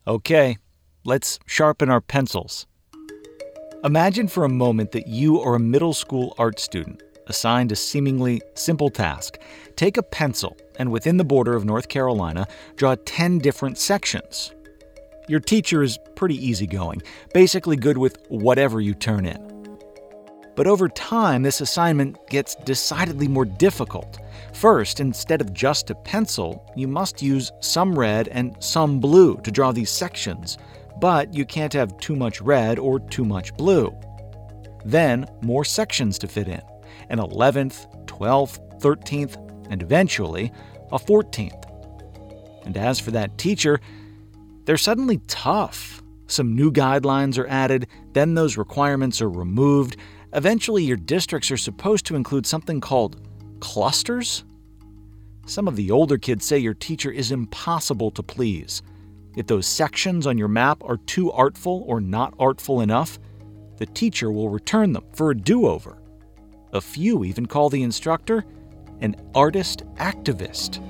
Okay, let's sharpen our pencils. Imagine for a moment that you are a middle school art student assigned a seemingly simple task. Take a pencil and within the border of North Carolina, draw 10 different sections. Your teacher is pretty easygoing, basically good with whatever you turn in. But over time, this assignment gets decidedly more difficult. First, instead of just a pencil, you must use some red and some blue to draw these sections, but you can't have too much red or too much blue. Then, more sections to fit in, an 11th, 12th, 13th, and eventually a 14th. And as for that teacher, they're suddenly tough. Some new guidelines are added, then those requirements are removed. Eventually, your districts are supposed to include something called clusters. Some of the older kids say your teacher is impossible to please. If those sections on your map are too artful or not artful enough, the teacher will return them for a do-over. A few even call the instructor an artist activist.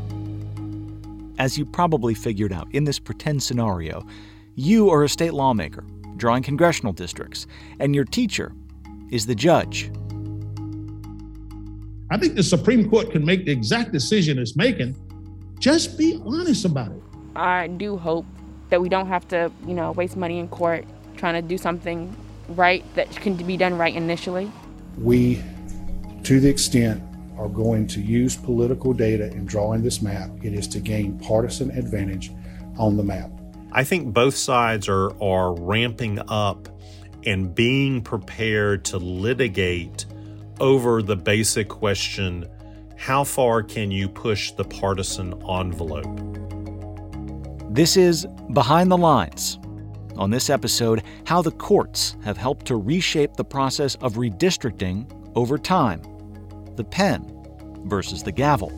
As you probably figured out in this pretend scenario, you are a state lawmaker drawing congressional districts, and your teacher is the judge. I think the Supreme Court can make the exact decision it's making. Just be honest about it. I do hope that we don't have to, waste money in court trying to do something right that can be done right initially. We, to the extent, are going to use political data in drawing this map. It is to gain partisan advantage on the map. I think both sides are ramping up and being prepared to litigate over the basic question, how far can you push the partisan envelope? This is Behind the Lines. On this episode, how the courts have helped to reshape the process of redistricting over time. The pen versus the gavel.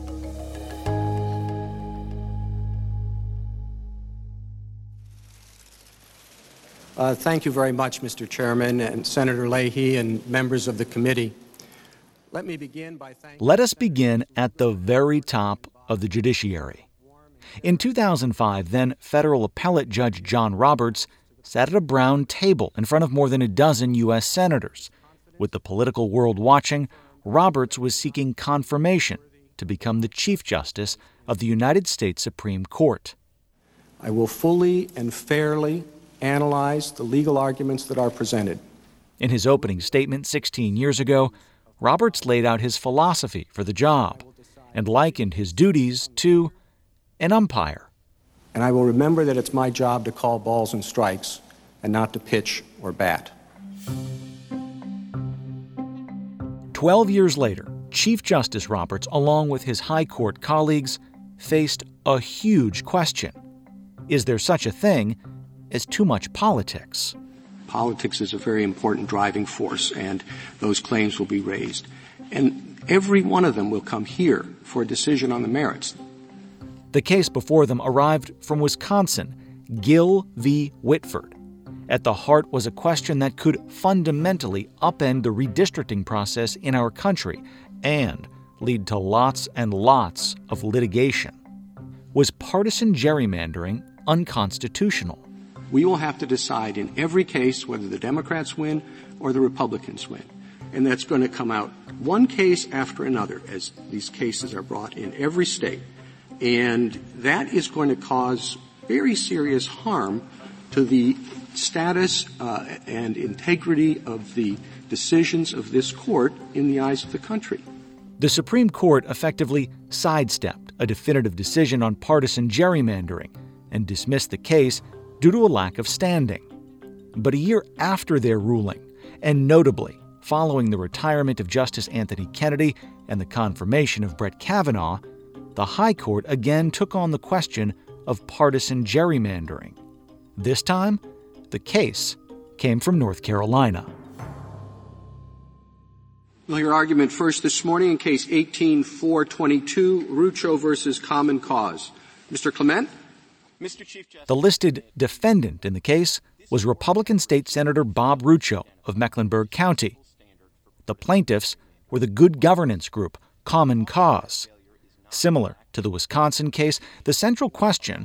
Thank you very much, Mr. Chairman and Senator Leahy and members of the committee. Let us begin at the very top of the judiciary. In 2005, then federal appellate judge John Roberts sat at a brown table in front of more than a dozen U.S. senators. With the political world watching, Roberts was seeking confirmation to become the Chief Justice of the United States Supreme Court. I will fully and fairly analyze the legal arguments that are presented. In his opening statement 16 years ago, Roberts laid out his philosophy for the job and likened his duties to an umpire. And I will remember that it's my job to call balls and strikes and not to pitch or bat. 12 years later, Chief Justice Roberts, along with his high court colleagues, faced a huge question. Is there such a thing as too much politics? Politics is a very important driving force, and those claims will be raised. And every one of them will come here for a decision on the merits. The case before them arrived from Wisconsin, Gill v. Whitford. At the heart was a question that could fundamentally upend the redistricting process in our country and lead to lots and lots of litigation. Was partisan gerrymandering unconstitutional? We will have to decide in every case whether the Democrats win or the Republicans win. And that's going to come out one case after another as these cases are brought in every state. And that is going to cause very serious harm to the status and integrity of the decisions of this court in the eyes of the country. The Supreme Court effectively sidestepped a definitive decision on partisan gerrymandering and dismissed the case due to a lack of standing. But a year after their ruling, and notably following the retirement of Justice Anthony Kennedy and the confirmation of Brett Kavanaugh, the High Court again took on the question of partisan gerrymandering. This time, the case came from North Carolina. We'll hear argument first this morning in Case 18-422, Rucho versus Common Cause. Mr. Clement? Mr. Chief Justice. The listed defendant in the case was Republican State Senator Bob Rucho of Mecklenburg County. The plaintiffs were the good governance group Common Cause. Similar to the Wisconsin case, the central question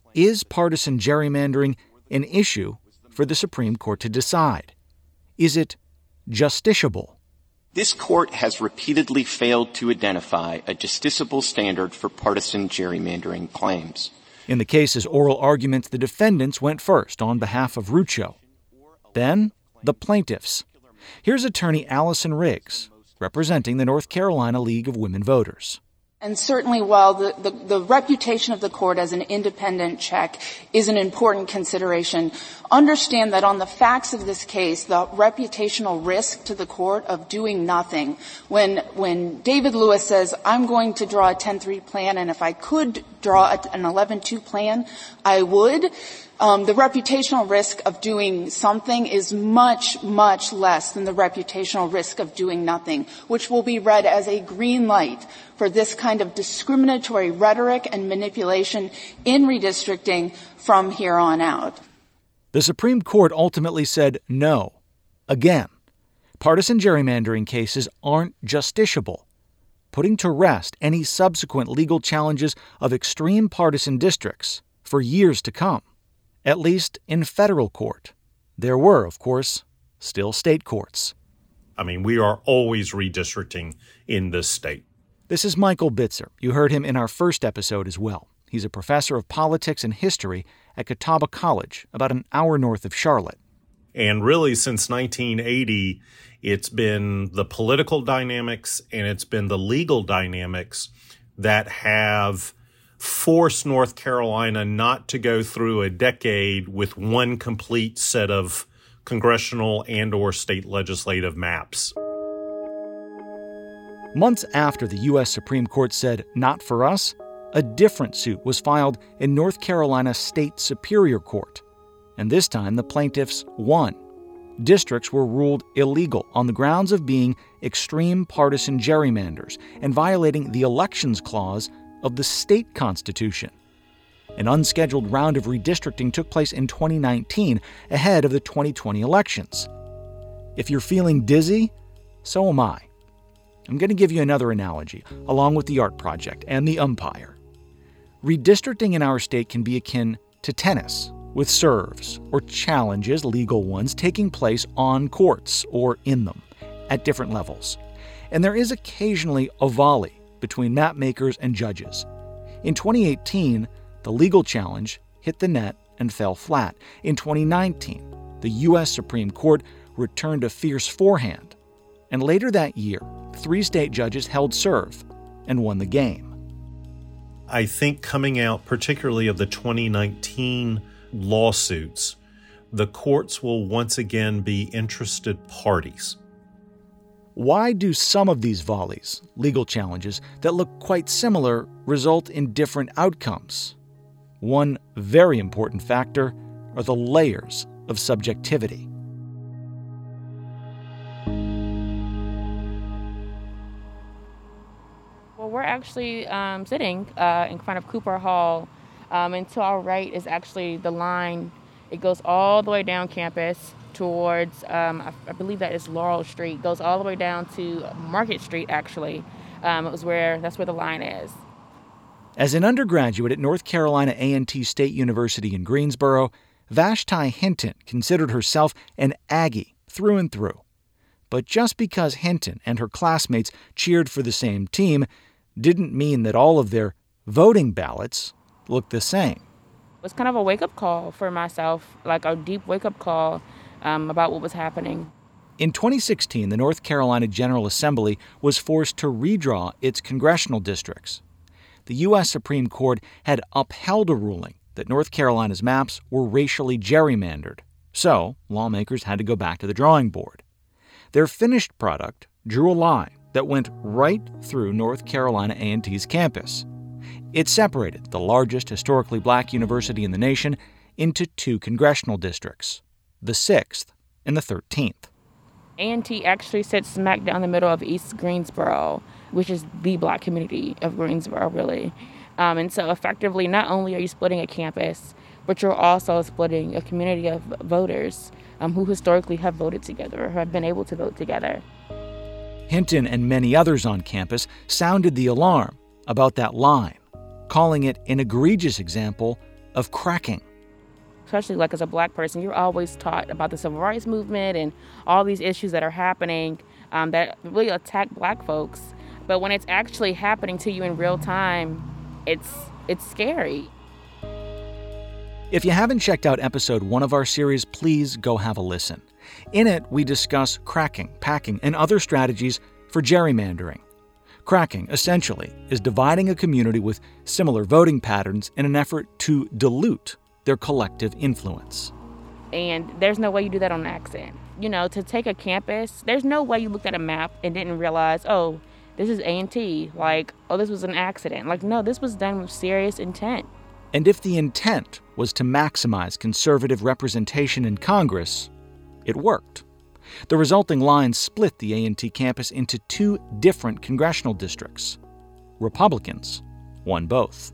Is partisan gerrymandering an issue for the Supreme Court to decide? Is it justiciable? This court has repeatedly failed to identify a justiciable standard for partisan gerrymandering claims. In the case's oral arguments, the defendants went first on behalf of Rucho. Then, the plaintiffs. Here's attorney Allison Riggs, representing the North Carolina League of Women Voters. And certainly while the reputation of the court as an independent check is an important consideration, understand that on the facts of this case, the reputational risk to the court of doing nothing, when David Lewis says, I'm going to draw a 10-3 plan, and if I could draw an 11-2 plan, I would, the reputational risk of doing something is much, much less than the reputational risk of doing nothing, which will be read as a green light for this kind of discriminatory rhetoric and manipulation in redistricting from here on out. The Supreme Court ultimately said no. Again, partisan gerrymandering cases aren't justiciable, putting to rest any subsequent legal challenges of extreme partisan districts for years to come, at least in federal court. There were, of course, still state courts. I mean, we are always redistricting in this state. This is Michael Bitzer. You heard him in our first episode as well. He's a professor of politics and history at Catawba College, about an hour north of Charlotte. And really, since 1980, it's been the political dynamics and it's been the legal dynamics that have forced North Carolina not to go through a decade with one complete set of congressional and or state legislative maps. Months after the U.S. Supreme Court said, not for us, a different suit was filed in North Carolina State Superior Court. And this time the plaintiffs won. Districts were ruled illegal on the grounds of being extreme partisan gerrymanders and violating the Elections Clause of the state constitution. An unscheduled round of redistricting took place in 2019 ahead of the 2020 elections. If you're feeling dizzy, so am I. I'm going to give you another analogy, along with the art project and the umpire. Redistricting in our state can be akin to tennis, with serves or challenges, legal ones, taking place on courts or in them at different levels. And there is occasionally a volley between map makers and judges. In 2018, the legal challenge hit the net and fell flat. In 2019, the U.S. Supreme Court returned a fierce forehand. And later that year, 3 state judges held serve and won the game. I think coming out particularly of the 2019 lawsuits, the courts will once again be interested parties. Why do some of these volleys, legal challenges, that look quite similar result in different outcomes? One very important factor are the layers of subjectivity. Well, we're actually sitting in front of Cooper Hall, and to our right is actually the line. It goes all the way down campus towards, I believe that is Laurel Street, goes all the way down to Market Street, actually. That's where the line is. As an undergraduate at North Carolina A&T State University in Greensboro, Vashti Hinton considered herself an Aggie through and through. But just because Hinton and her classmates cheered for the same team didn't mean that all of their voting ballots looked the same. It was kind of a wake-up call for myself, like a deep wake-up call about what was happening. In 2016, the North Carolina General Assembly was forced to redraw its congressional districts. The U.S. Supreme Court had upheld a ruling that North Carolina's maps were racially gerrymandered, so lawmakers had to go back to the drawing board. Their finished product drew a line that went right through North Carolina A&T's campus. It separated the largest historically black university in the nation into 2 congressional districts, the 6th and the 13th. A&T actually sits smack down the middle of East Greensboro, which is the black community of Greensboro, really. And so effectively, not only are you splitting a campus, but you're also splitting a community of voters who historically have voted together or have been able to vote together. Hinton and many others on campus sounded the alarm about that line, calling it an egregious example of cracking. Especially like as a Black person, you're always taught about the civil rights movement and all these issues that are happening that really attack Black folks. But when it's actually happening to you in real time, it's scary. If you haven't checked out episode 1 of our series, please go have a listen. In it, we discuss cracking, packing, and other strategies for gerrymandering. Cracking, essentially, is dividing a community with similar voting patterns in an effort to dilute their collective influence. And there's no way you do that on accident. You know, to take a campus, there's no way you looked at a map and didn't realize, oh, this is A&T. Like, oh, this was an accident. Like, no, this was done with serious intent. And if the intent was to maximize conservative representation in Congress, it worked. The resulting line split the A&T campus into 2 different congressional districts. Republicans won both.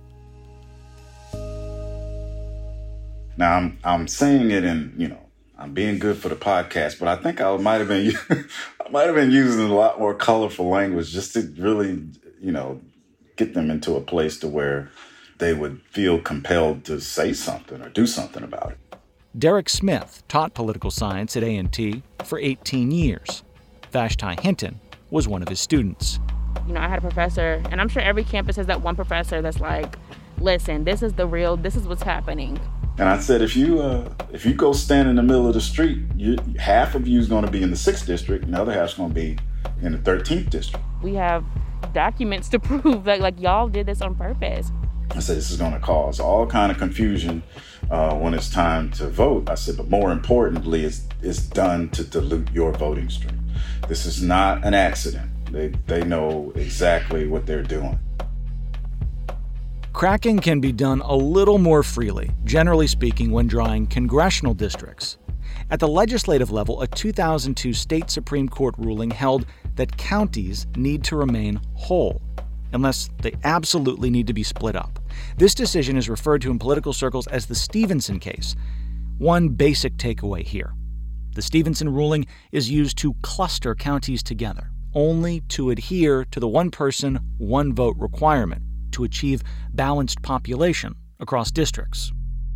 Now, I'm saying it in, I'm being good for the podcast, but I think I might have been using a lot more colorful language just to really, get them into a place to where they would feel compelled to say something or do something about it. Derek Smith taught political science at A&T for 18 years. Vashti Hinton was one of his students. I had a professor, and I'm sure every campus has that one professor that's like, listen, this is what's happening. And I said, if you go stand in the middle of the street, half of you is going to be in the 6th district, and the other half's going to be in the 13th district. We have documents to prove that, like, y'all did this on purpose. I said, this is going to cause all kind of confusion when it's time to vote. I said, but more importantly, it's done to dilute your voting stream. This is not an accident. They know exactly what they're doing. Cracking can be done a little more freely, generally speaking, when drawing congressional districts. At the legislative level, a 2002 state Supreme Court ruling held that counties need to remain whole, unless they absolutely need to be split up. This decision is referred to in political circles as the Stevenson case. One basic takeaway here. The Stevenson ruling is used to cluster counties together, only to adhere to the one-person, one-vote requirement to achieve balanced population across districts.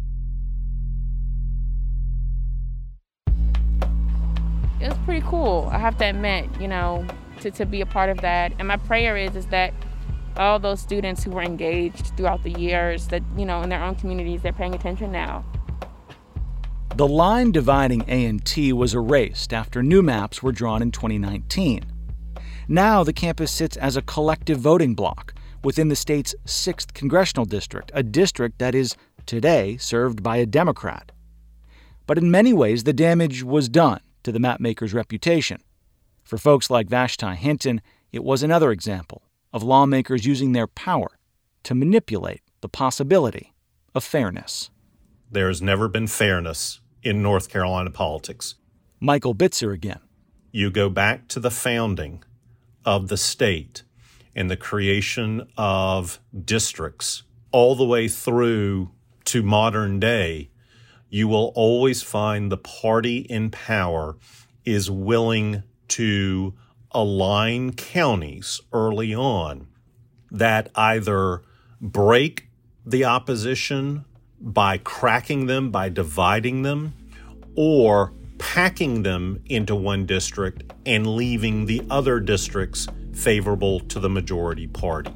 It was pretty cool, I have to admit, to be a part of that. And my prayer is that all those students who were engaged throughout the years that, in their own communities, they're paying attention now. The line dividing A&T was erased after new maps were drawn in 2019. Now the campus sits as a collective voting bloc within the state's 6th congressional district, a district that is today served by a Democrat. But in many ways, the damage was done to the mapmaker's reputation. For folks like Vashti Hinton, it was another example of lawmakers using their power to manipulate the possibility of fairness. There's never been fairness in North Carolina politics. Michael Bitzer again. You go back to the founding of the state and the creation of districts all the way through to modern day, you will always find the party in power is willing to align counties early on that either break the opposition by cracking them, by dividing them, or packing them into one district and leaving the other districts favorable to the majority party.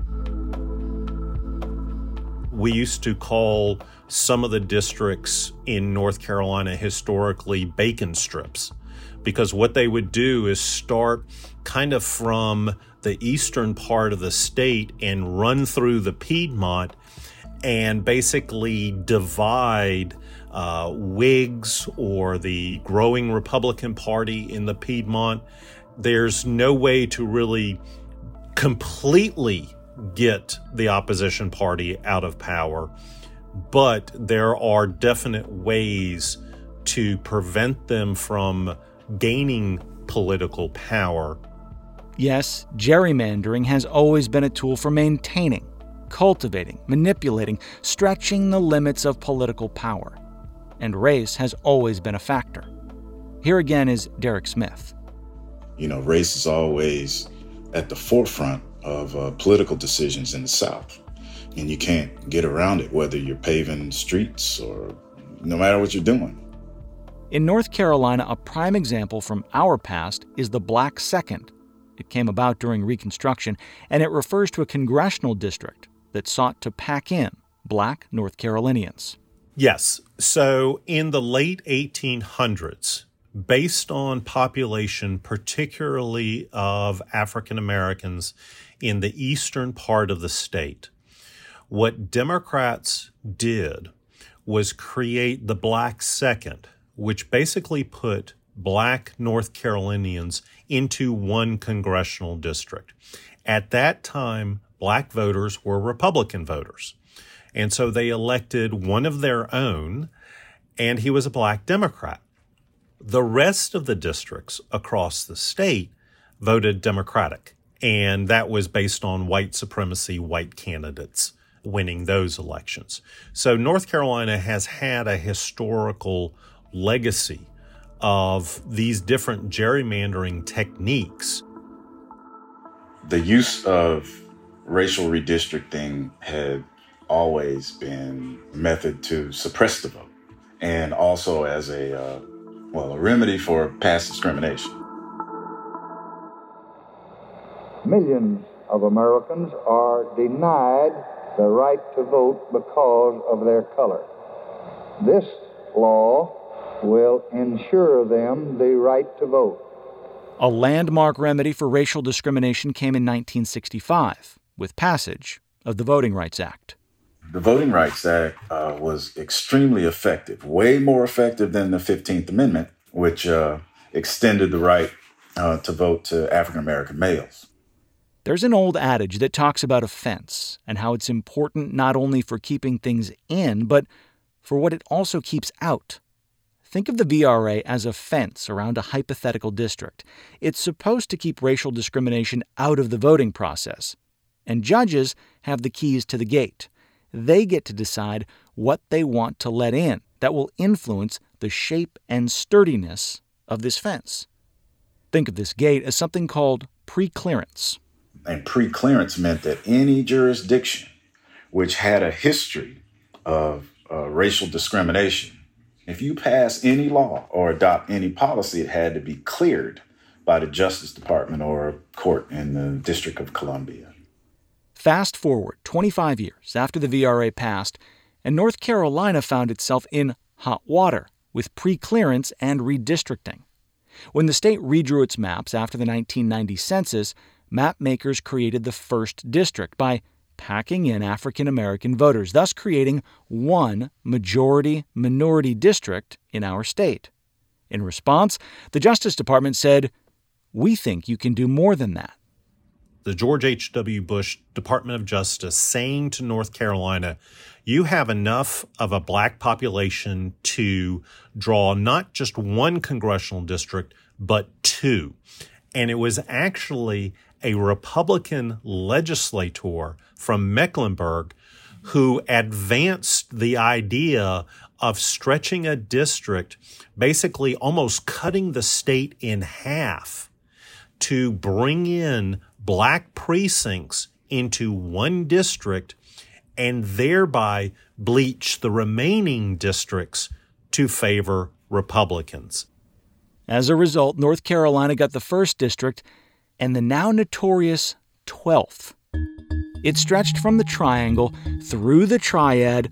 We used to call some of the districts in North Carolina historically bacon strips, because what they would do is start kind of from the eastern part of the state and run through the Piedmont and basically divide Whigs or the growing Republican Party in the Piedmont. There's no way to really completely get the opposition party out of power, but there are definite ways to prevent them from gaining political power. Yes, gerrymandering has always been a tool for maintaining, cultivating, manipulating, stretching the limits of political power. And race has always been a factor. Here again is Derek Smith. Race is always at the forefront of political decisions in the South. and you can't get around it, whether you're paving streets or no matter what you're doing. In North Carolina, a prime example from our past is the Black Second. It came about during Reconstruction, and it refers to a congressional district that sought to pack in Black North Carolinians. Yes. So in the late 1800s, based on population, particularly of African Americans in the eastern part of the state, what Democrats did was create the Black Second, which basically put Black North Carolinians into one congressional district. At that time, Black voters were Republican voters. And so they elected one of their own, and he was a Black Democrat. The rest of the districts across the state voted Democratic, and that was based on white supremacy, white candidates winning those elections. So North Carolina has had a historical legacy of these different gerrymandering techniques. The use of racial redistricting had always been a method to suppress the vote, and also as a remedy for past discrimination. Millions of Americans are denied the right to vote because of their color. This law will ensure them the right to vote. A landmark remedy for racial discrimination came in 1965 with passage of the Voting Rights Act. The Voting Rights Act was extremely effective, way more effective than the 15th Amendment, which extended the right to vote to African American males. There's an old adage that talks about a fence and how it's important not only for keeping things in, but for what it also keeps out. Think of the VRA as a fence around a hypothetical district. It's supposed to keep racial discrimination out of the voting process. And judges have the keys to the gate. They get to decide what they want to let in that will influence the shape and sturdiness of this fence. Think of this gate as something called pre-clearance. And pre-clearance meant that any jurisdiction which had a history of racial discrimination, if you pass any law or adopt any policy, it had to be cleared by the Justice Department or a court in the District of Columbia. Fast forward 25 years after the VRA passed, and North Carolina found itself in hot water with pre-clearance and redistricting. When the state redrew its maps after the 1990 census, map makers created the first district by packing in African American voters, thus creating one majority-minority district in our state. In response, the Justice Department said, "We think you can do more than that." The George H.W. Bush Department of Justice saying to North Carolina, you have enough of a Black population to draw not just one congressional district, but two. And it was actually a Republican legislator from Mecklenburg who advanced the idea of stretching a district, basically almost cutting the state in half to bring in Black precincts into one district and thereby bleach the remaining districts to favor Republicans. As a result, North Carolina got the first district and the now notorious 12th. It stretched from the Triangle through the Triad,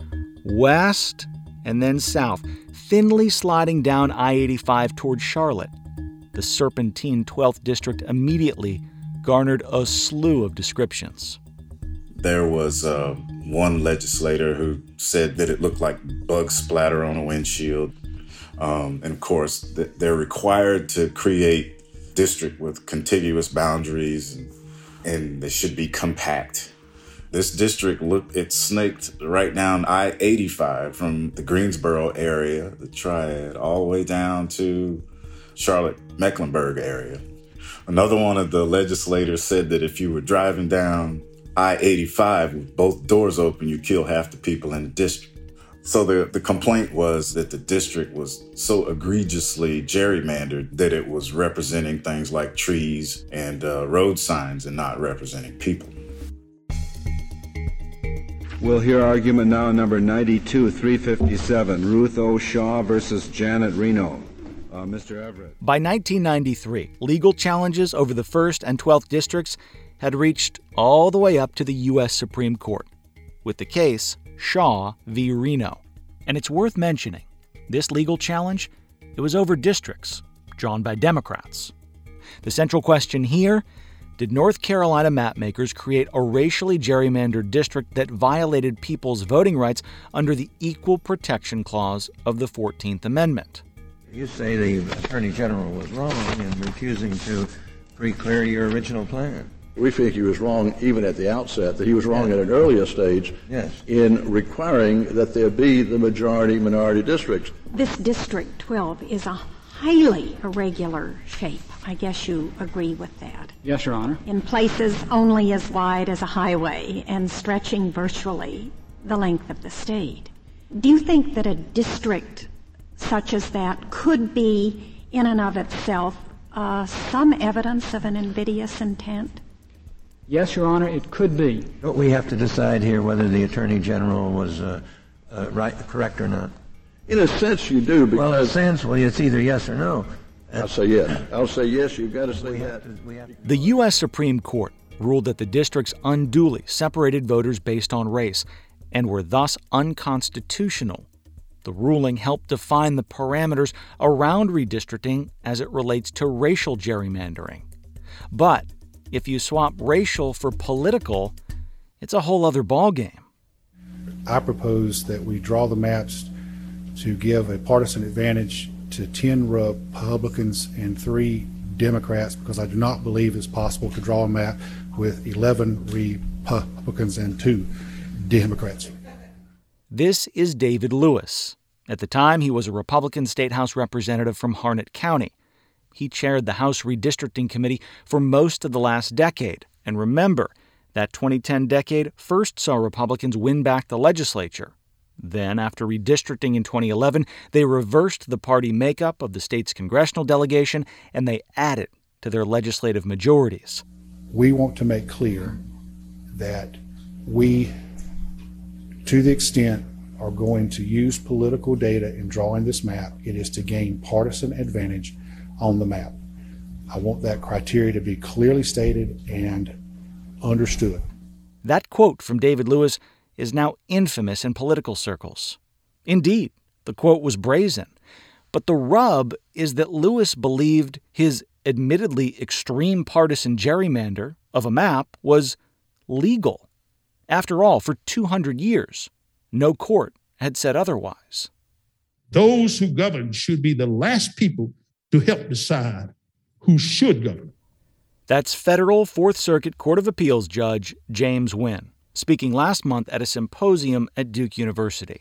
west and then south, thinly sliding down I-85 toward Charlotte. The serpentine 12th district immediately garnered a slew of descriptions. There was one legislator who said that it looked like bug splatter on a windshield. And of course, they're required to create district with contiguous boundaries, and they should be compact. This district it snaked right down I-85 from the Greensboro area, the Triad, all the way down to Charlotte, Mecklenburg area. Another one of the legislators said that if you were driving down I-85 with both doors open, you kill half the people in the district. So the complaint was that the district was so egregiously gerrymandered that it was representing things like trees and road signs and not representing people. We'll hear argument now number 92-357, Ruth O. Shaw versus Janet Reno. Mr. Everett. By 1993, legal challenges over the 1st and 12th districts had reached all the way up to the U.S. Supreme Court, with the case Shaw v. Reno. And it's worth mentioning, this legal challenge, it was over districts drawn by Democrats. The central question here, did North Carolina mapmakers create a racially gerrymandered district that violated people's voting rights under the Equal Protection Clause of the 14th Amendment? You say the Attorney General was wrong in refusing to pre-clear your original plan. We think he was wrong even at the outset, that he was wrong at an earlier stage in requiring that there be the majority-minority districts. This District 12 is a highly irregular shape. I guess you agree with that. Yes, Your Honor. In places only as wide as a highway and stretching virtually the length of the state. Do you think that a district such as that could be, in and of itself, some evidence of an invidious intent? Yes, Your Honor, it could be. Don't we have to decide here whether the Attorney General was correct or not? In a sense, you do. Well, in a sense, it's either yes or no. I'll say yes. I'll say yes, you've got to say that. The U.S. Supreme Court ruled that the districts unduly separated voters based on race and were thus unconstitutional. The ruling helped define the parameters around redistricting as it relates to racial gerrymandering. But if you swap racial for political, it's a whole other ballgame. I propose that we draw the maps to give a partisan advantage to 10 Republicans and 3 Democrats, because I do not believe it's possible to draw a map with 11 Republicans and 2 Democrats. This is David Lewis. At the time, he was a Republican State House representative from Harnett County. He chaired the House Redistricting Committee for most of the last decade. And remember, that 2010 decade first saw Republicans win back the legislature. Then, after redistricting in 2011, they reversed the party makeup of the state's congressional delegation, and they added to their legislative majorities. We want to make clear that we, to the extent, are going to use political data in drawing this map, it is to gain partisan advantage on the map. I want that criteria to be clearly stated and understood. That quote from David Lewis is now infamous in political circles. Indeed, the quote was brazen. But the rub is that Lewis believed his admittedly extreme partisan gerrymander of a map was legal. After all, for 200 years, no court had said otherwise. Those who govern should be the last people to help decide who should govern. That's Federal Fourth Circuit Court of Appeals Judge James Wynn, speaking last month at a symposium at Duke University.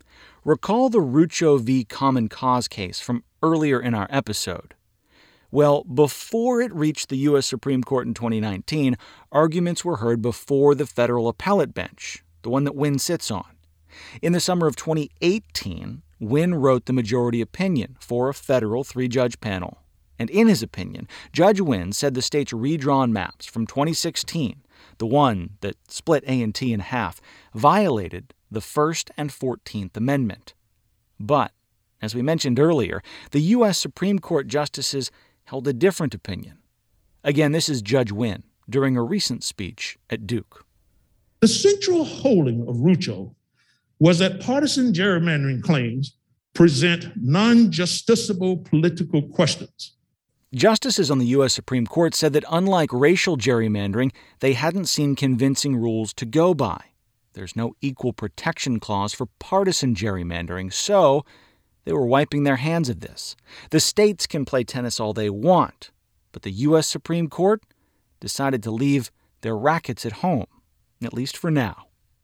Recall the Rucho v. Common Cause case from earlier in our episode. Well, before it reached the U.S. Supreme Court in 2019, arguments were heard before the federal appellate bench, the one that Wynn sits on. In the summer of 2018, Wynn wrote the majority opinion for a federal 3-judge panel. And in his opinion, Judge Wynn said the state's redrawn maps from 2016, the one that split A&T in half, violated the First and 14th Amendment. But, as we mentioned earlier, the U.S. Supreme Court justices held a different opinion. Again, this is Judge Wynn during a recent speech at Duke. The central holding of Rucho was that partisan gerrymandering claims present non-justiciable political questions. Justices on the U.S. Supreme Court said that unlike racial gerrymandering, they hadn't seen convincing rules to go by. There's no equal protection clause for partisan gerrymandering, so they were wiping their hands of this. The states can play tennis all they want, but the U.S. Supreme Court decided to leave their rackets at home, at least for now.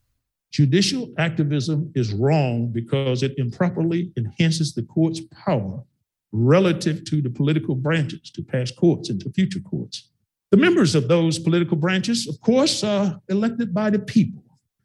Judicial activism is wrong because it improperly enhances the court's power relative to the political branches, to past courts and to future courts. The members of those political branches, of course, are elected by the people,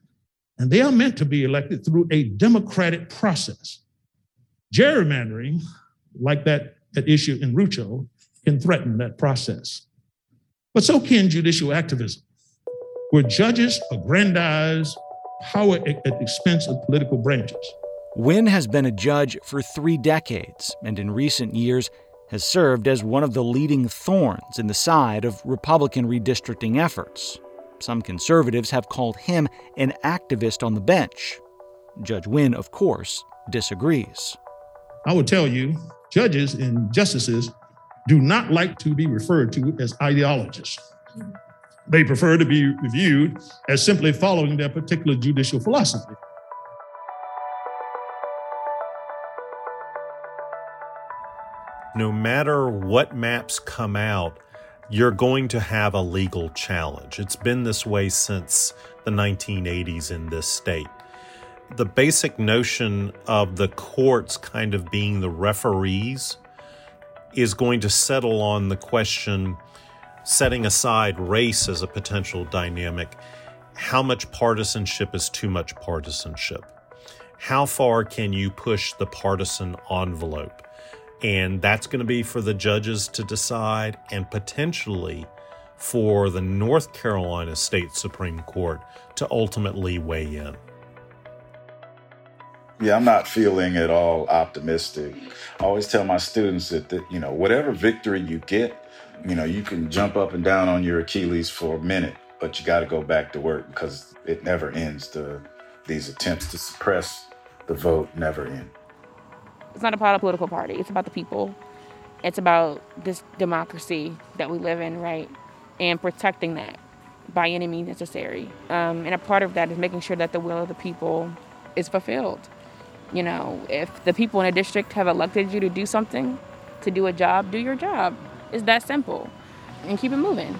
and they are meant to be elected through a democratic process. Gerrymandering, like that issue in Rucho, can threaten that process. But so can judicial activism, where judges aggrandize power at the expense of political branches. Wynn has been a judge for 3 decades and in recent years has served as one of the leading thorns in the side of Republican redistricting efforts. Some conservatives have called him an activist on the bench. Judge Wynn, of course, disagrees. I will tell you, judges and justices do not like to be referred to as ideologists. They prefer to be reviewed as simply following their particular judicial philosophy. No matter what maps come out, you're going to have a legal challenge. It's been this way since the 1980s in this state. The basic notion of the courts kind of being the referees is going to settle on the question, setting aside race as a potential dynamic, how much partisanship is too much partisanship? How far can you push the partisan envelope? And that's going to be for the judges to decide and potentially for the North Carolina State Supreme Court to ultimately weigh in. Yeah, I'm not feeling at all optimistic. I always tell my students that whatever victory you get, you can jump up and down on your Achilles for a minute, but you got to go back to work because it never ends. These attempts to suppress the vote never end. It's not about a political party. It's about the people. It's about this democracy that we live in, right? And protecting that by any means necessary. And a part of that is making sure that the will of the people is fulfilled. If the people in a district have elected you to do something, to do a job, do your job. It's that simple. And keep it moving,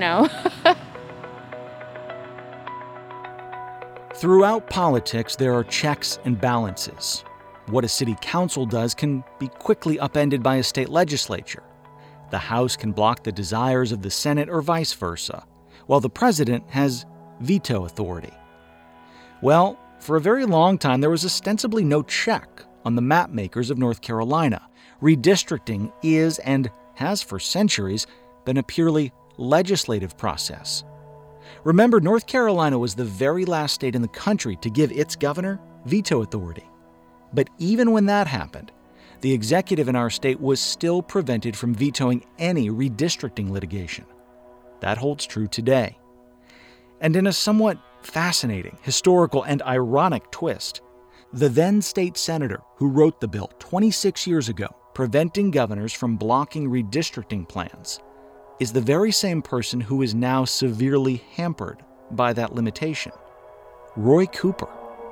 Throughout politics, there are checks and balances. What a city council does can be quickly upended by a state legislature. The House can block the desires of the Senate or vice versa, while the president has veto authority. Well, for a very long time, there was ostensibly no check on the map makers of North Carolina. Redistricting is, and has for centuries, been a purely legislative process. Remember, North Carolina was the very last state in the country to give its governor veto authority. But even when that happened, the executive in our state was still prevented from vetoing any redistricting litigation. That holds true today. And in a somewhat fascinating, historical, and ironic twist, the then state senator who wrote the bill 26 years ago, preventing governors from blocking redistricting plans, is the very same person who is now severely hampered by that limitation. Roy Cooper.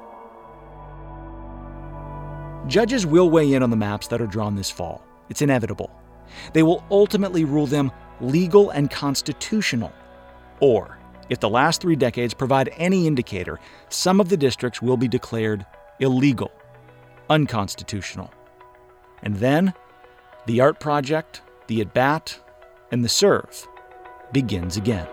Judges will weigh in on the maps that are drawn this fall. It's inevitable. They will ultimately rule them legal and constitutional. Or, if the last 3 decades provide any indicator, some of the districts will be declared illegal, unconstitutional. And then, the art project, the at-bat, and the serve begins again.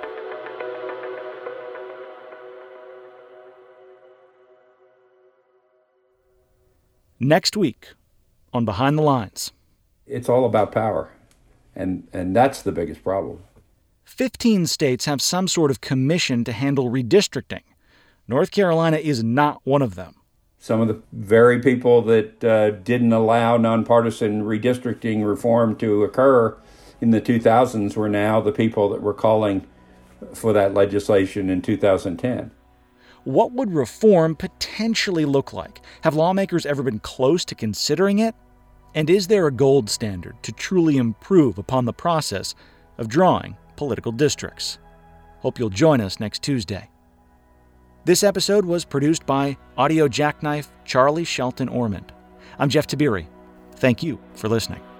Next week on Behind the Lines. It's all about power, and that's the biggest problem. 15 states have some sort of commission to handle redistricting. North Carolina is not one of them. Some of the very people that didn't allow nonpartisan redistricting reform to occur in the 2000s were now the people that were calling for that legislation in 2010. What would reform potentially look like? Have lawmakers ever been close to considering it? And is there a gold standard to truly improve upon the process of drawing political districts? Hope you'll join us next Tuesday. This episode was produced by Audio Jackknife Charlie Shelton Ormond. I'm Jeff Tabiri. Thank you for listening.